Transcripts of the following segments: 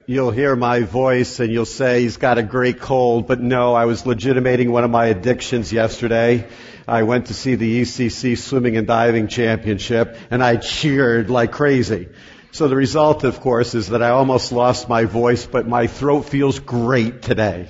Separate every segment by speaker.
Speaker 1: You'll hear my voice and you'll say he's got a great cold, but no, I was legitimating one of my addictions yesterday. I went to see the ECC Swimming and Diving Championship and I cheered like crazy. So the result, of course, is that I almost lost my voice, but my throat feels great today.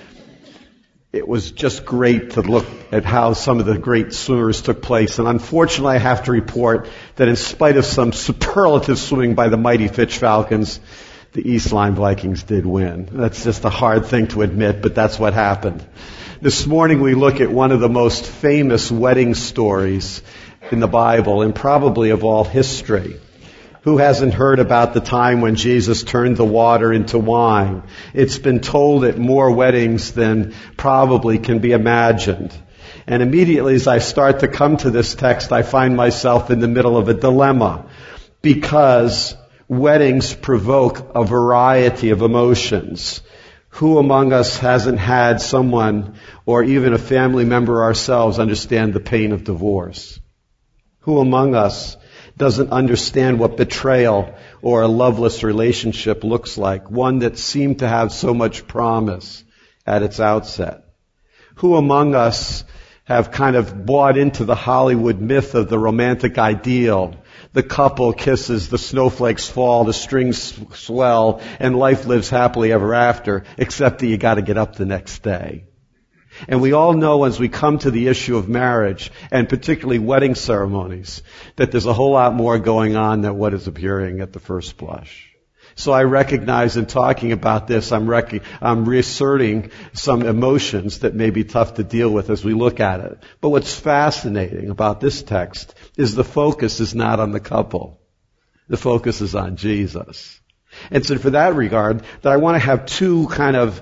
Speaker 1: It was just great to look at how some of the great swimmers took place. And unfortunately, I have to report that in spite of some superlative swimming by the mighty Fitch Falcons, the East Lyme Vikings did win. That's just a hard thing to admit, but that's what happened. This morning we look at one of the most famous wedding stories in the Bible and probably of all history. Who hasn't heard about the time when Jesus turned the water into wine? It's been told at more weddings than probably can be imagined. And immediately as I start to come to this text, I find myself in the middle of a dilemma because weddings provoke a variety of emotions. Who among us hasn't had someone or even a family member ourselves understand the pain of divorce? Who among us doesn't understand what betrayal or a loveless relationship looks like, one that seemed to have so much promise at its outset? Who among us have kind of bought into the Hollywood myth of the romantic ideal? The couple kisses, the snowflakes fall, the strings swell, and life lives happily ever after, except that you got to get up the next day. And we all know as we come to the issue of marriage, and particularly wedding ceremonies, that there's a whole lot more going on than what is appearing at the first blush. So I recognize in talking about this, I'm reasserting some emotions that may be tough to deal with as we look at it. But what's fascinating about this text is the focus is not on the couple. The focus is on Jesus. And so for that regard, that I want to have two kind of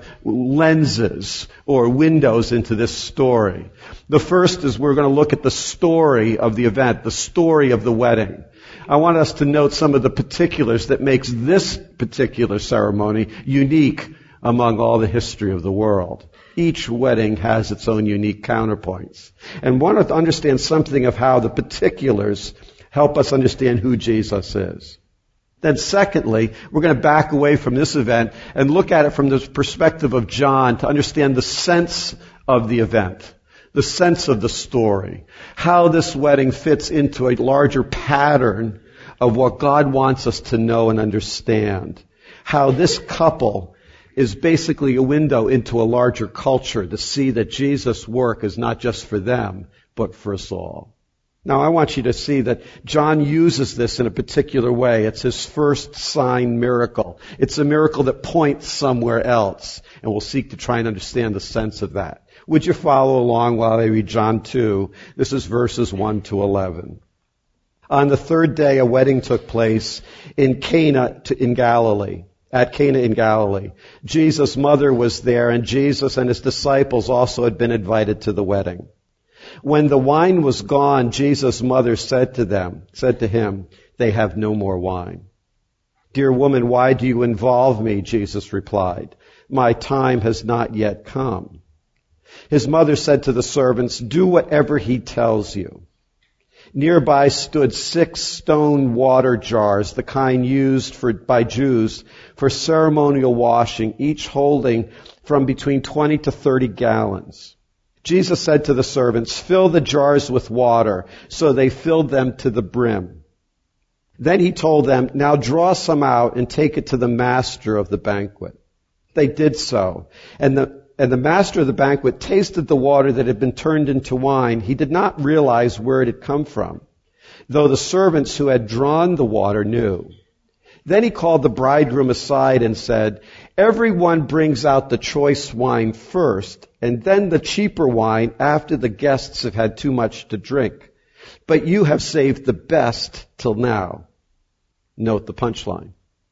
Speaker 1: lenses or windows into this story. The first is we're going to look at the story of the event, the story of the wedding. I want us to note some of the particulars that makes this particular ceremony unique among all the history of the world. Each wedding has its own unique counterpoints. And want to understand something of how the particulars help us understand who Jesus is. Then secondly, we're going to back away from this event and look at it from the perspective of John to understand the sense of the event, the sense of the story, how this wedding fits into a larger pattern of what God wants us to know and understand, how this couple is basically a window into a larger culture to see that Jesus' work is not just for them, but for us all. Now, I want you to see that John uses this in a particular way. It's his first sign miracle. It's a miracle that points somewhere else, and we'll seek to try and understand the sense of that. Would you follow along while I read John 2? This is verses 1 to 11. On the third day, a wedding took place in Cana in Galilee. At Cana in Galilee. Jesus' mother was there, and Jesus and his disciples also had been invited to the wedding. When the wine was gone, Jesus' mother said to him, "They have no more wine." "Dear woman, why do you involve me?" Jesus replied. "My time has not yet come." His mother said to the servants, "Do whatever he tells you." Nearby stood 6 stone water jars, the kind used by Jews for ceremonial washing, each holding from between 20 to 30 gallons. Jesus said to the servants, "Fill the jars with water." So they filled them to the brim. Then he told them, "Now draw some out and take it to the master of the banquet." They did so. And the master of the banquet tasted the water that had been turned into wine. He did not realize where it had come from, though the servants who had drawn the water knew. Then he called the bridegroom aside and said, "Everyone brings out the choice wine first, and then the cheaper wine after the guests have had too much to drink. But you have saved the best till now." Note the punchline.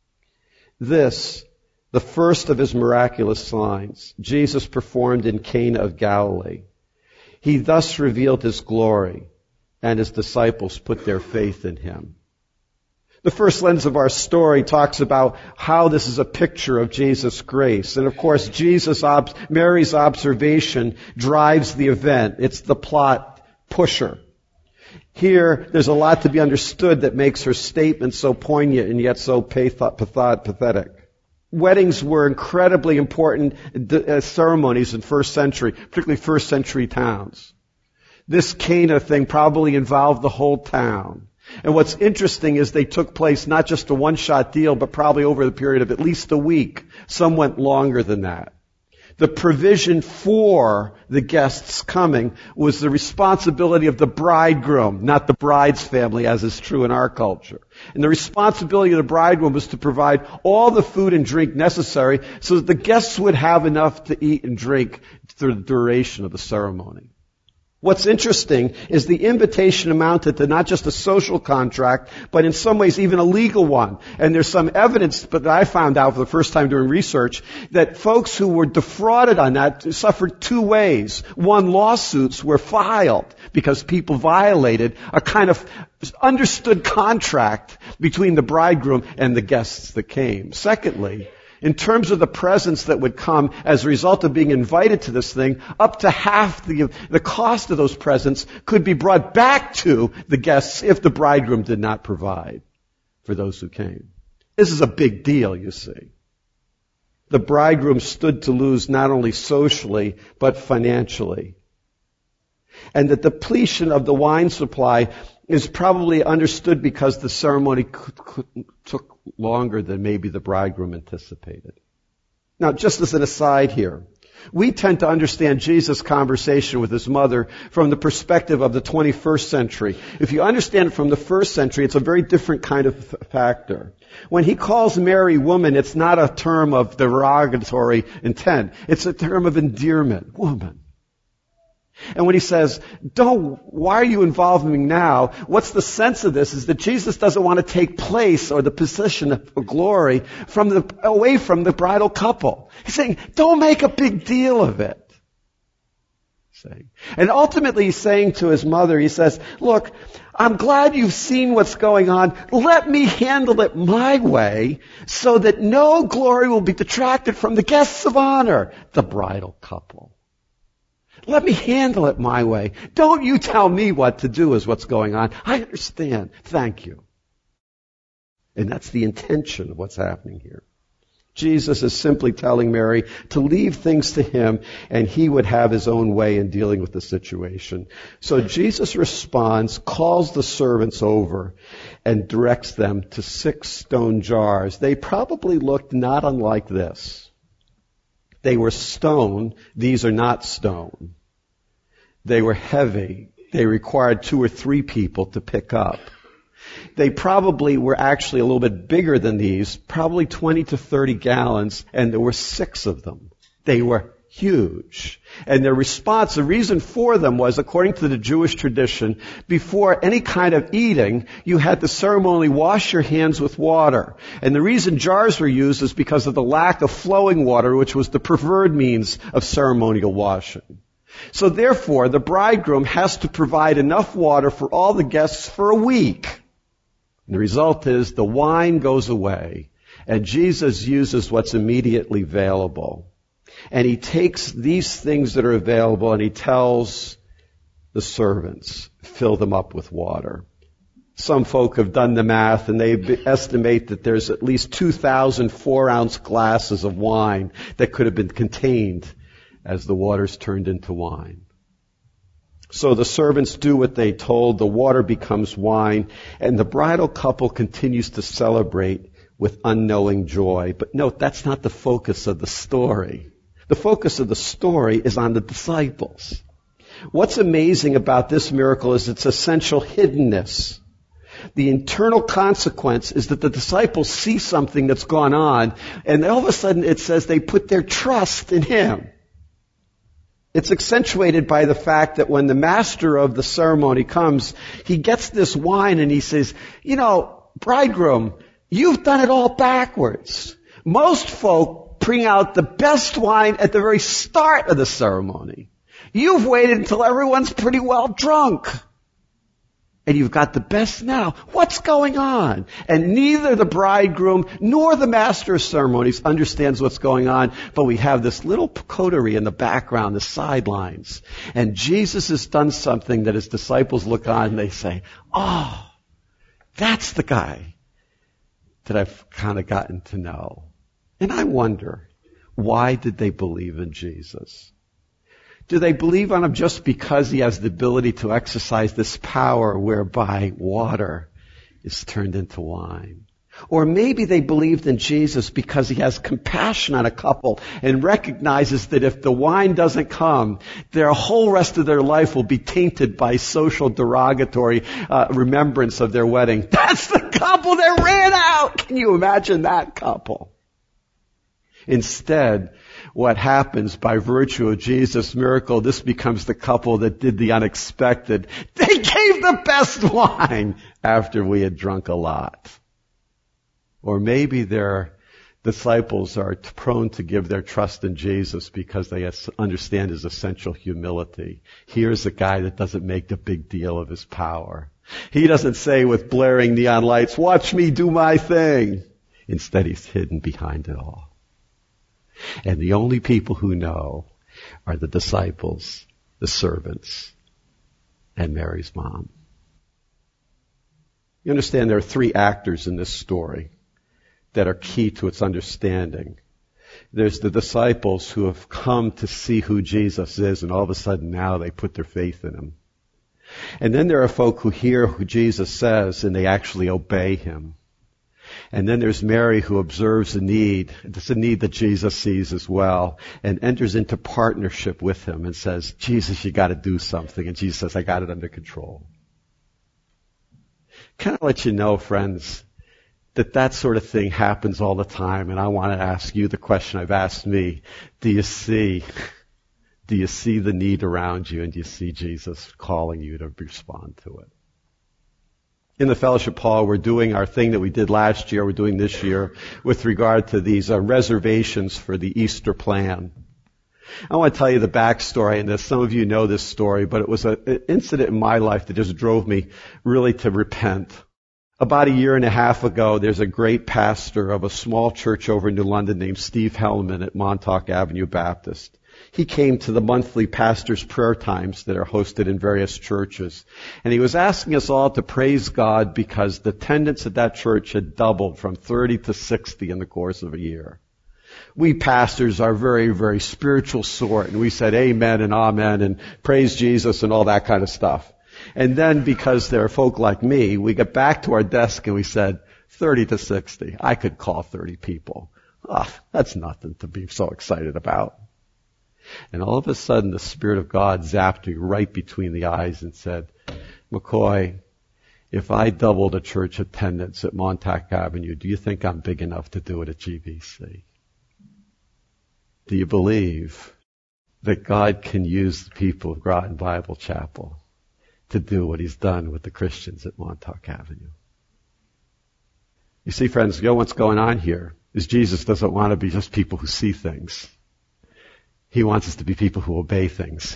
Speaker 1: This, the first of his miraculous signs, Jesus performed in Cana of Galilee. He thus revealed his glory, and his disciples put their faith in him. The first lens of our story talks about how this is a picture of Jesus' grace. And of course, Mary's observation drives the event. It's the plot pusher. Here, there's a lot to be understood that makes her statement so poignant and yet so pathetic. Weddings were incredibly important ceremonies in first century, particularly first century towns. This Cana thing probably involved the whole town. And what's interesting is they took place not just a one-shot deal, but probably over the period of at least a week. Some went longer than that. The provision for the guests coming was the responsibility of the bridegroom, not the bride's family, as is true in our culture. And the responsibility of the bridegroom was to provide all the food and drink necessary so that the guests would have enough to eat and drink through the duration of the ceremony. What's interesting is the invitation amounted to not just a social contract, but in some ways even a legal one. And there's some evidence, but that I found out for the first time doing research, that folks who were defrauded on that suffered two ways. One, lawsuits were filed because people violated a kind of understood contract between the bridegroom and the guests that came. Secondly, in terms of the presents that would come as a result of being invited to this thing, up to half the cost of those presents could be brought back to the guests if the bridegroom did not provide for those who came. This is a big deal, you see. The bridegroom stood to lose not only socially, but financially. And the depletion of the wine supply is probably understood because the ceremony took longer than maybe the bridegroom anticipated. Now, just as an aside here, we tend to understand Jesus' conversation with his mother from the perspective of the 21st century. If you understand it from the first century, it's a very different kind of factor. When he calls Mary woman, it's not a term of derogatory intent. It's a term of endearment. Woman. And when he says, why are you involving me now? What's the sense of this is that Jesus doesn't want to take place or the position of glory away from the bridal couple. He's saying, don't make a big deal of it. And ultimately he's saying to his mother, he says, look, I'm glad you've seen what's going on. Let me handle it my way so that no glory will be detracted from the guests of honor, the bridal couple. Let me handle it my way. Don't you tell me what to do is what's going on. I understand. Thank you. And that's the intention of what's happening here. Jesus is simply telling Mary to leave things to him and he would have his own way in dealing with the situation. So Jesus responds, calls the servants over and directs them to 6 stone jars. They probably looked not unlike this. They were stone. These are not stone. They were heavy. They required 2 or 3 people to pick up. They probably were actually a little bit bigger than these, probably 20 to 30 gallons, and there were 6 of them. They were huge. And their response, the reason for them was, according to the Jewish tradition, before any kind of eating, you had to ceremonially wash your hands with water. And the reason jars were used is because of the lack of flowing water, which was the preferred means of ceremonial washing. So therefore, the bridegroom has to provide enough water for all the guests for a week. And the result is the wine goes away, and Jesus uses what's immediately available. And he takes these things that are available and he tells the servants, fill them up with water. Some folk have done the math and they estimate that there's at least 2,000 4-ounce glasses of wine that could have been contained as the waters turned into wine. So the servants do what they told, the water becomes wine, and the bridal couple continues to celebrate with unknowing joy. But note, that's not the focus of the story. The focus of the story is on the disciples. What's amazing about this miracle is its essential hiddenness. The internal consequence is that the disciples see something that's gone on, and all of a sudden it says they put their trust in him. It's accentuated by the fact that when the master of the ceremony comes, he gets this wine and he says, bridegroom, you've done it all backwards. Most folk bring out the best wine at the very start of the ceremony. You've waited until everyone's pretty well drunk. And you've got the best now. What's going on? And neither the bridegroom nor the master of ceremonies understands what's going on, but we have this little coterie in the background, the sidelines. And Jesus has done something that his disciples look on and they say, oh, that's the guy that I've kind of gotten to know. And I wonder, why did they believe in Jesus? Do they believe on him just because he has the ability to exercise this power whereby water is turned into wine? Or maybe they believed in Jesus because he has compassion on a couple and recognizes that if the wine doesn't come, their whole rest of their life will be tainted by social derogatory remembrance of their wedding. That's the couple that ran out! Can you imagine that couple? Instead, what happens by virtue of Jesus' miracle, this becomes the couple that did the unexpected. They gave the best wine after we had drunk a lot. Or maybe their disciples are prone to give their trust in Jesus because they understand his essential humility. Here's a guy that doesn't make a big deal of his power. He doesn't say with blaring neon lights, "Watch me do my thing." Instead, he's hidden behind it all. And the only people who know are the disciples, the servants, and Mary's mom. You understand there are three actors in this story that are key to its understanding. There's the disciples who have come to see who Jesus is, and all of a sudden now they put their faith in him. And then there are folk who hear who Jesus says and they actually obey him. And then there's Mary who observes a need. It's a need that Jesus sees as well, and enters into partnership with him and says, "Jesus, you got to do something." And Jesus says, "I got it under control." Can I let you know, friends, that sort of thing happens all the time, and I want to ask you the question I've asked me. Do you see the need around you, and do you see Jesus calling you to respond to it? In the Fellowship Hall, we're doing our thing that we did last year, we're doing this year, with regard to these reservations for the Easter plan. I want to tell you the backstory in this. Some of you know this story, but it was an incident in my life that just drove me really to repent. About a year and a half ago, there's a great pastor of a small church over in New London named Steve Hellman at Montauk Avenue Baptist. He came to the monthly pastor's prayer times that are hosted in various churches. And he was asking us all to praise God because the attendance at that church had doubled from 30 to 60 in the course of a year. We pastors are very, very spiritual sort, and we said amen and amen and praise Jesus and all that kind of stuff. And then because there are folk like me, we got back to our desk and we said 30 to 60. I could call 30 people. That's nothing to be so excited about. And all of a sudden, the Spirit of God zapped me right between the eyes and said, "McCoy, if I doubled a church attendance at Montauk Avenue, do you think I'm big enough to do it at GBC? Do you believe that God can use the people of Groton Bible Chapel to do what he's done with the Christians at Montauk Avenue?" You see, friends, you know what's going on here is Jesus doesn't want to be just people who see things. He wants us to be people who obey things.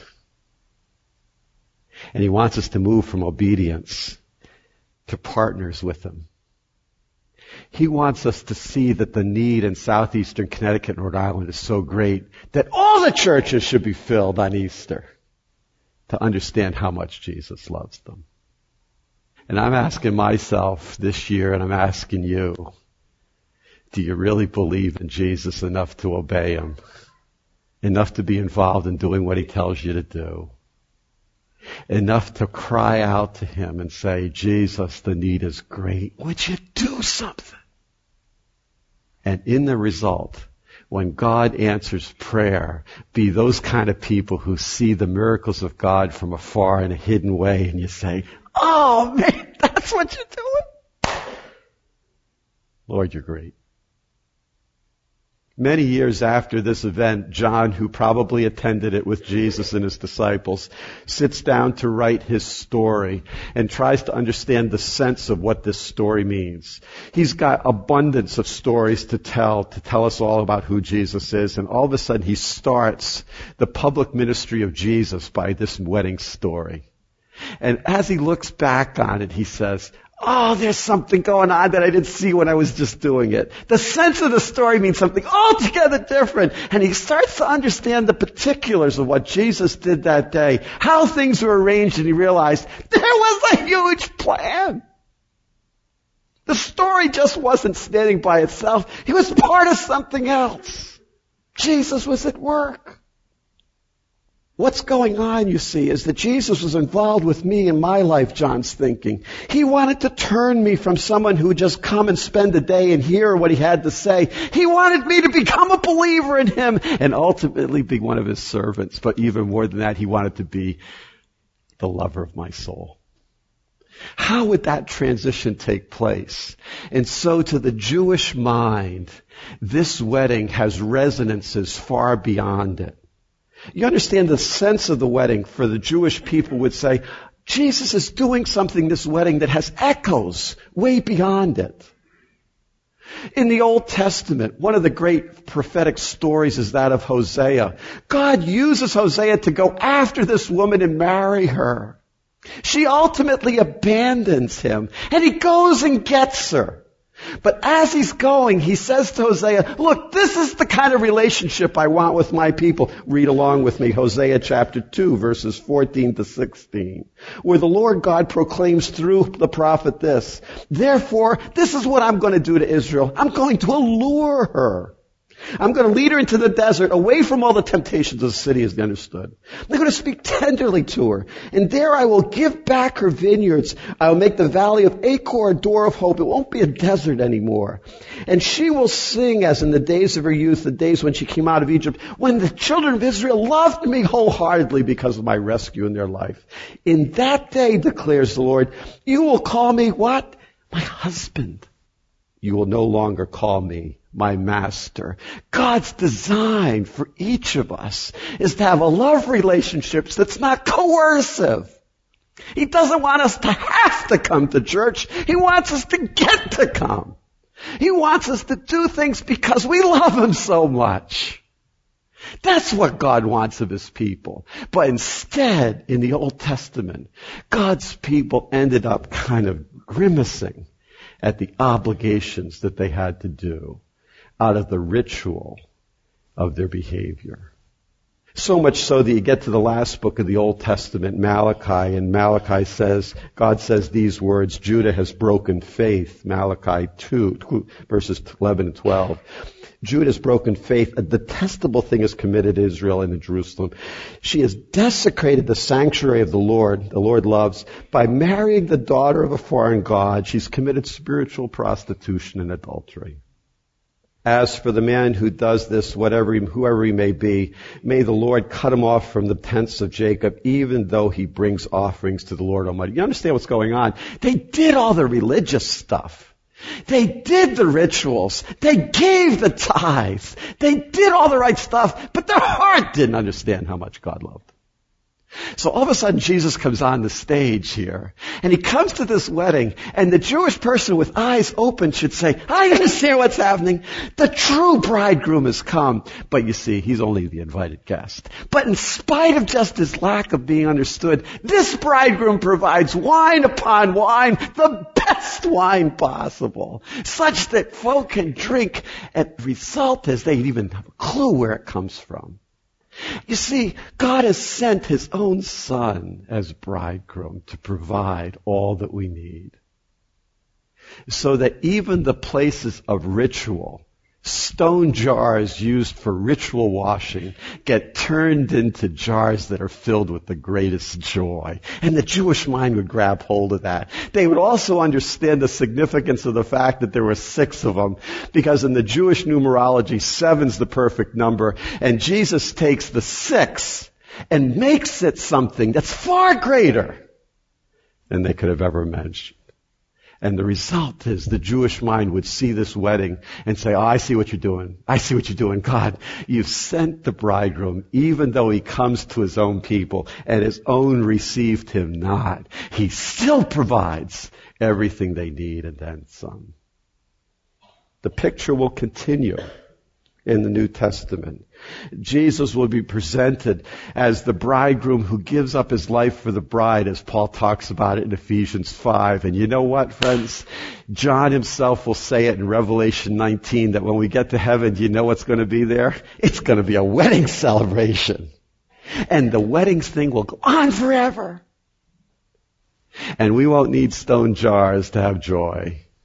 Speaker 1: And he wants us to move from obedience to partners with him. He wants us to see that the need in southeastern Connecticut and Rhode Island is so great that all the churches should be filled on Easter to understand how much Jesus loves them. And I'm asking myself this year, and I'm asking you, do you really believe in Jesus enough to obey him? Enough to be involved in doing what he tells you to do? Enough to cry out to him and say, "Jesus, the need is great. Would you do something?" And in the result, when God answers prayer, be those kind of people who see the miracles of God from afar in a hidden way, and you say, "Oh man, that's what you're doing? Lord, you're great." Many years after this event, John, who probably attended it with Jesus and his disciples, sits down to write his story and tries to understand the sense of what this story means. He's got abundance of stories to tell us all about who Jesus is, and all of a sudden he starts the public ministry of Jesus by this wedding story. And as he looks back on it, he says, "Oh, there's something going on that I didn't see when I was just doing it." The sense of the story means something altogether different. And he starts to understand the particulars of what Jesus did that day, how things were arranged, and he realized there was a huge plan. The story just wasn't standing by itself. He was part of something else. Jesus was at work. What's going on, you see, is that Jesus was involved with me in my life, John's thinking. He wanted to turn me from someone who would just come and spend a day and hear what he had to say. He wanted me to become a believer in him and ultimately be one of his servants. But even more than that, he wanted to be the lover of my soul. How would that transition take place? And so to the Jewish mind, this wedding has resonances far beyond it. You understand the sense of the wedding for the Jewish people would say, Jesus is doing something this wedding that has echoes way beyond it. In the Old Testament, one of the great prophetic stories is that of Hosea. God uses Hosea to go after this woman and marry her. She ultimately abandons him, and he goes and gets her. But as he's going, he says to Hosea, look, this is the kind of relationship I want with my people. Read along with me, Hosea chapter 2, verses 14 to 16, where the Lord God proclaims through the prophet this, therefore, this is what I'm going to do to Israel. I'm going to allure her. I'm going to lead her into the desert, away from all the temptations of the city, as they understood. I'm going to speak tenderly to her. And there I will give back her vineyards. I will make the valley of Achor a door of hope. It won't be a desert anymore. And she will sing as in the days of her youth, the days when she came out of Egypt, when the children of Israel loved me wholeheartedly because of my rescue in their life. In that day, declares the Lord, you will call me what? My husband. You will no longer call me my master. God's design for each of us is to have a love relationship that's not coercive. He doesn't want us to have to come to church. He wants us to get to come. He wants us to do things because we love him so much. That's what God wants of his people. But instead, in the Old Testament, God's people ended up kind of grimacing at the obligations that they had to do out of the ritual of their behavior. So much so that you get to the last book of the Old Testament, Malachi, and Malachi says, God says these words, Judah has broken faith, Malachi 2, verses 11 and 12. Judah has broken faith. A detestable thing is committed in Israel and in Jerusalem. She has desecrated the sanctuary of the Lord loves, by marrying the daughter of a foreign god. She's committed spiritual prostitution and adultery. As for the man who does this, whoever he may be, may the Lord cut him off from the tents of Jacob, even though he brings offerings to the Lord Almighty. You understand what's going on? They did all the religious stuff. They did the rituals. They gave the tithes. They did all the right stuff, but their heart didn't understand how much God loved them. So all of a sudden Jesus comes on the stage here, and he comes to this wedding, and the Jewish person with eyes open should say, I understand what's happening. The true bridegroom has come. But you see, he's only the invited guest. But in spite of just his lack of being understood, this bridegroom provides wine upon wine, the best wine possible, such that folk can drink, and the result is they even have a clue where it comes from. You see, God has sent his own Son as bridegroom to provide all that we need. So that even the places of ritual, stone jars used for ritual washing, get turned into jars that are filled with the greatest joy. And the Jewish mind would grab hold of that. They would also understand the significance of the fact that there were 6 of them, because in the Jewish numerology, 7's the perfect number, and Jesus takes the 6 and makes it something that's far greater than they could have ever imagined. And the result is the Jewish mind would see this wedding and say, oh, I see what you're doing. I see what you're doing. God, you've sent the bridegroom, even though he comes to his own people and his own received him not. He still provides everything they need and then some. The picture will continue in the New Testament. Jesus will be presented as the bridegroom who gives up his life for the bride, as Paul talks about it in Ephesians 5. And you know what, friends? John himself will say it in Revelation 19, that when we get to heaven, do you know what's going to be there? It's going to be a wedding celebration. And the wedding thing will go on forever. And we won't need stone jars to have joy.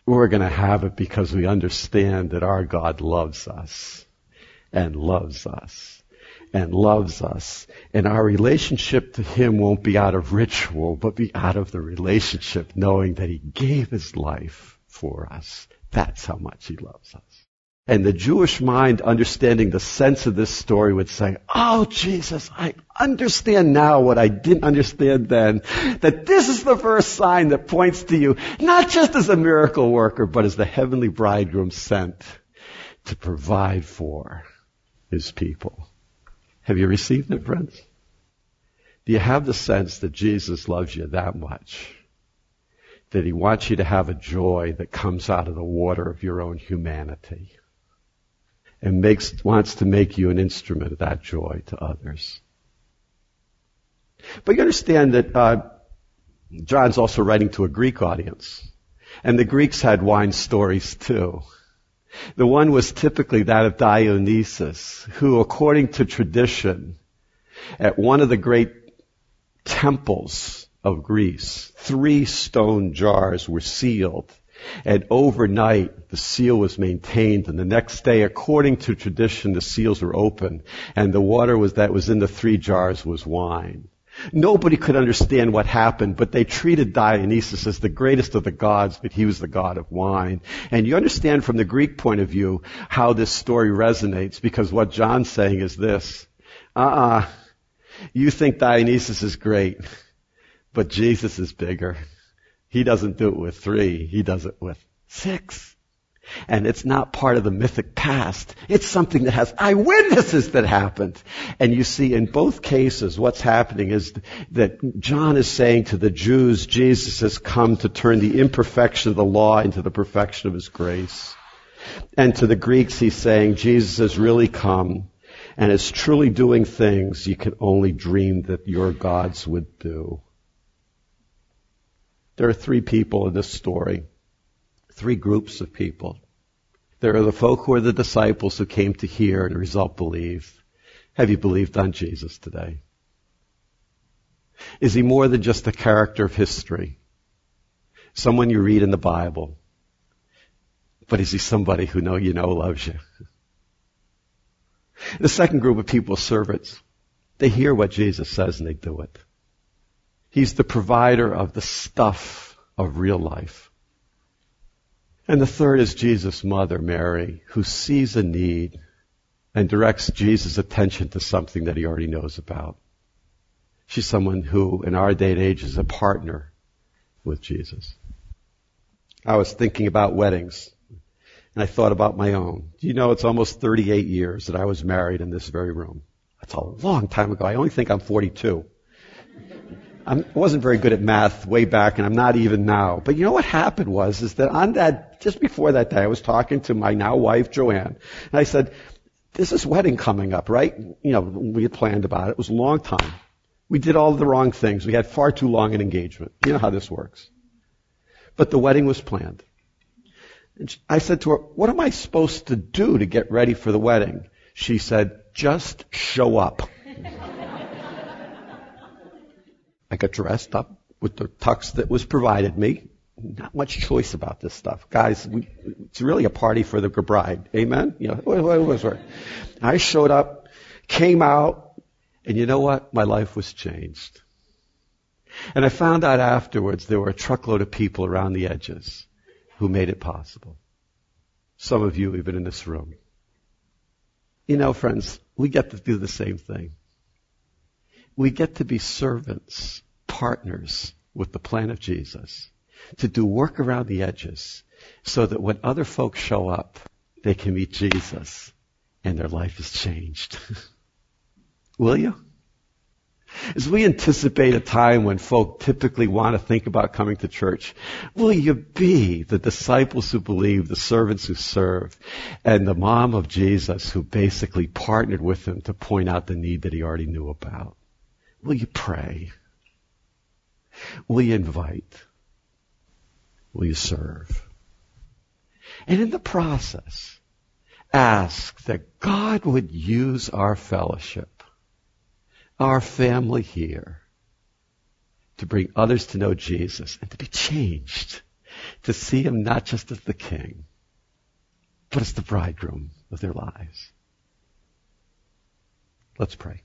Speaker 1: We're going to have it because we understand that our God loves us and loves us and loves us. And our relationship to Him won't be out of ritual, but be out of the relationship, knowing that He gave His life for us. That's how much He loves us. And the Jewish mind, understanding the sense of this story, would say, oh, Jesus, I understand now what I didn't understand then, that this is the first sign that points to you, not just as a miracle worker, but as the heavenly bridegroom sent to provide for His people. Have you received it, friends? Do you have the sense that Jesus loves you that much? That He wants you to have a joy that comes out of the water of your own humanity? And wants to make you an instrument of that joy to others. But you understand that John's also writing to a Greek audience. And the Greeks had wine stories too. The one was typically that of Dionysus, who, according to tradition, at one of the great temples of Greece, 3 stone jars were sealed. And overnight, the seal was maintained, and the next day, according to tradition, the seals were open, and the water that was in the 3 jars was wine. Nobody could understand what happened, but they treated Dionysus as the greatest of the gods, but he was the god of wine. And you understand from the Greek point of view how this story resonates, because what John's saying is this. You think Dionysus is great, but Jesus is bigger. He doesn't do it with 3. He does it with 6. And it's not part of the mythic past. It's something that has eyewitnesses that happened. And you see, in both cases, what's happening is that John is saying to the Jews, Jesus has come to turn the imperfection of the law into the perfection of His grace. And to the Greeks, he's saying Jesus has really come and is truly doing things you can only dream that your gods would do. There are 3 people in this story, 3 groups of people. There are the folk who are the disciples who came to hear and as a result believe. Have you believed on Jesus today? Is He more than just a character of history? Someone you read in the Bible. But is He somebody who loves you? The second group of people are servants. They hear what Jesus says and they do it. He's the provider of the stuff of real life. And the third is Jesus' mother, Mary, who sees a need and directs Jesus' attention to something that He already knows about. She's someone who, in our day and age, is a partner with Jesus. I was thinking about weddings, and I thought about my own. Do you know it's almost 38 years that I was married in this very room? That's a long time ago. I only think I'm 42. I wasn't very good at math way back, and I'm not even now. But you know what happened is that just before that day, I was talking to my now wife, Joanne, and I said, there's this wedding coming up, right? We had planned about it. It was a long time. We did all the wrong things. We had far too long an engagement. You know how this works. But the wedding was planned. And I said to her, what am I supposed to do to get ready for the wedding? She said, just show up. I got dressed up with the tux that was provided me. Not much choice about this stuff. Guys, it's really a party for the bride. Amen? It was right. I showed up, came out, and you know what? My life was changed. And I found out afterwards there were a truckload of people around the edges who made it possible. Some of you even in this room. Friends, we get to do the same thing. We get to be servants, partners with the plan of Jesus, to do work around the edges so that when other folks show up, they can meet Jesus and their life is changed. Will you? As we anticipate a time when folk typically want to think about coming to church, will you be the disciples who believe, the servants who serve, and the mom of Jesus who basically partnered with Him to point out the need that He already knew about? Will you pray? Will you invite? Will you serve? And in the process, ask that God would use our fellowship, our family here, to bring others to know Jesus and to be changed, to see him not just as the king, but as the bridegroom of their lives. Let's pray.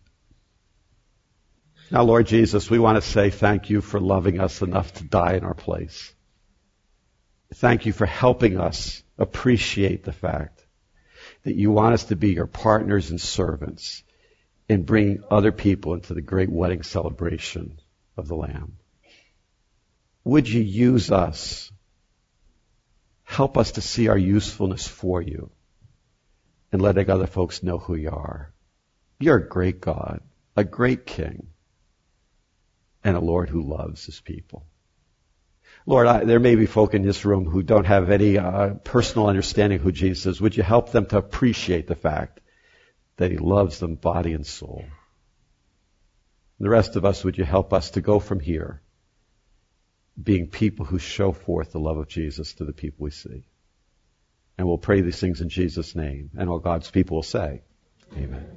Speaker 1: Now, Lord Jesus, we want to say thank you for loving us enough to die in our place. Thank you for helping us appreciate the fact that you want us to be your partners and servants in bringing other people into the great wedding celebration of the Lamb. Would you use us? Help us to see our usefulness for you and letting other folks know who you are. You're a great God, a great King, and a Lord who loves his people. Lord, there may be folk in this room who don't have any personal understanding of who Jesus is. Would you help them to appreciate the fact that he loves them body and soul? And the rest of us, would you help us to go from here being people who show forth the love of Jesus to the people we see? And we'll pray these things in Jesus' name. And all God's people will say, amen.